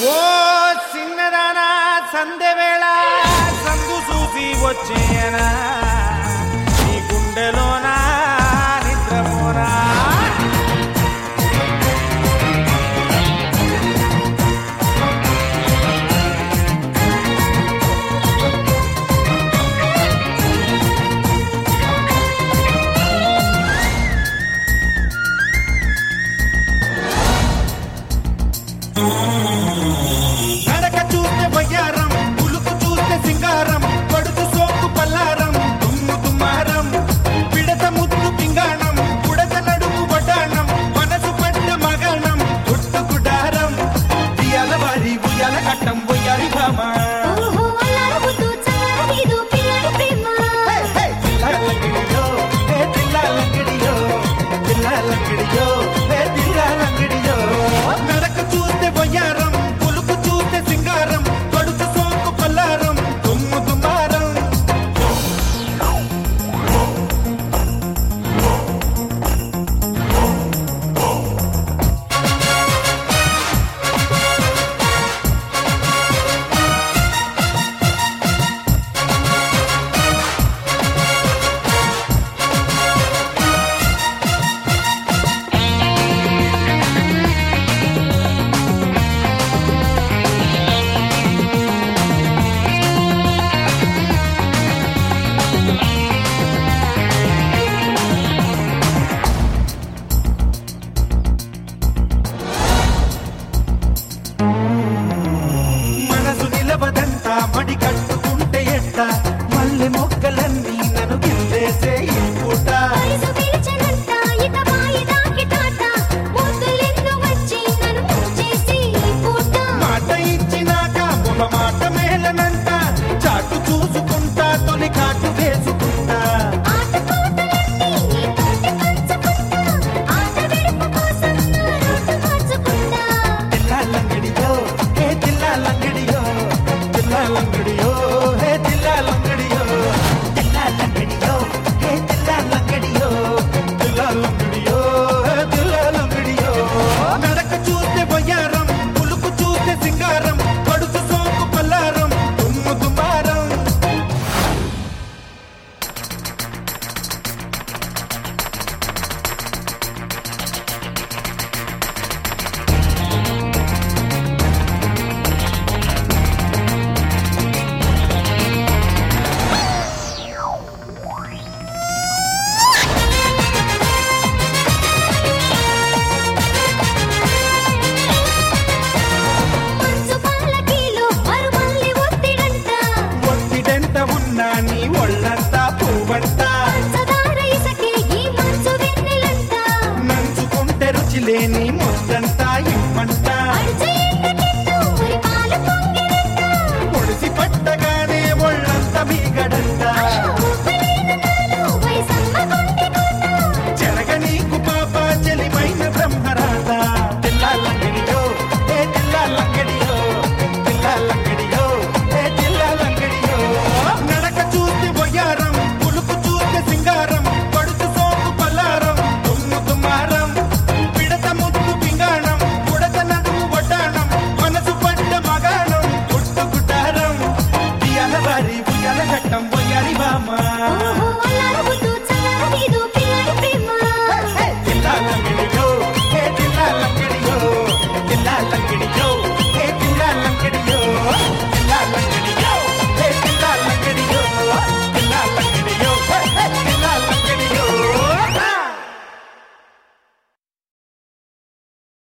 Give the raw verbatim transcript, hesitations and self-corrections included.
ఓ చిన్నదానా సందెవేళ సందు చూసి వచ్చేయనా నీ గుండెలోనా నిద్రపోనా నడక చూస్తే వయ్యారం పులుకు చూస్తే సింగారం పడుతు సోకు పల్లారం దుమ్ము దుమ్మారం పిడత ముద్దు పింగాణం పుడత నడుము వడ్డాణం మనసు పడ్డ మగణం గుట్టు గుడారం ఉయ్యాల వారి ఉయ్యాల కట్టం ఉయ్యాలి భామ పిల్లాలంగిడియో హే పిల్లాలంగిడియో పిల్లాలంగిడియో హే పిల్లాలంగిడియో నడక చూస్తే వయ్యారం పులుకు చూస్తే సింగారం పడుతు సోకు పల్లారం దుమ్ము దుమారం మనసు నిలవదంతా మడి కట్టుకుంటే ఎట్ట